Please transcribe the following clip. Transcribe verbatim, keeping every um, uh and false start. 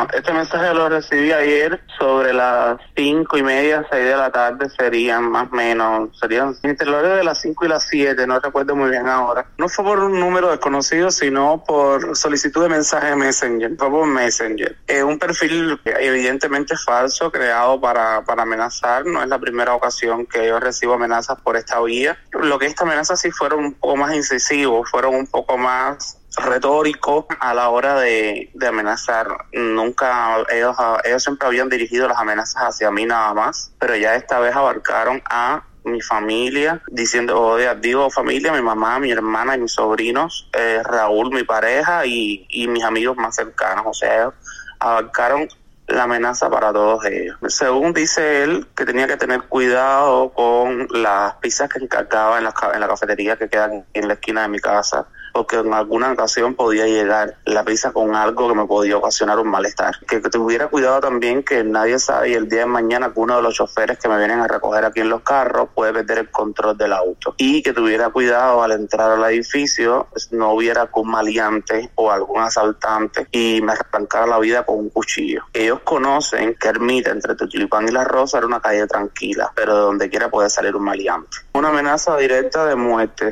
Bueno, este mensaje lo recibí ayer sobre las cinco y media, seis de la tarde serían más o menos, serían entre el horario de las cinco y las siete, no recuerdo muy bien ahora. No fue por un número desconocido, sino por solicitud de mensaje Messenger, fue por Messenger. Es un perfil evidentemente falso, creado para, para amenazar, no es la primera ocasión que yo recibo amenazas por esta vía. Lo que esta amenaza sí fueron un poco más incisivos, fueron un poco más retórico a la hora de, de amenazar. Nunca, ellos, ellos siempre habían dirigido las amenazas hacia mí nada más, pero ya esta vez abarcaron a mi familia, diciendo, oh, digo familia, mi mamá, mi hermana y mis sobrinos, eh, Raúl, mi pareja y, y mis amigos más cercanos. O sea, ellos abarcaron la amenaza para todos ellos. Según dice él, que tenía que tener cuidado con las pizzas que encargaba en la, en la cafetería que queda en la esquina de mi casa, porque en alguna ocasión podía llegar la pizza con algo que me podía ocasionar un malestar. Que, que tuviera cuidado también, que nadie sabe, y el día de mañana que uno de los choferes que me vienen a recoger aquí en los carros puede perder el control del auto. Y que tuviera cuidado al entrar al edificio, pues, no hubiera algún maleante o algún asaltante y me arrancara la vida con un cuchillo. Ellos conocen que Ermita, entre Tulipán y La Rosa, era una calle tranquila, pero de donde quiera puede salir un maleante. Una amenaza directa de muerte.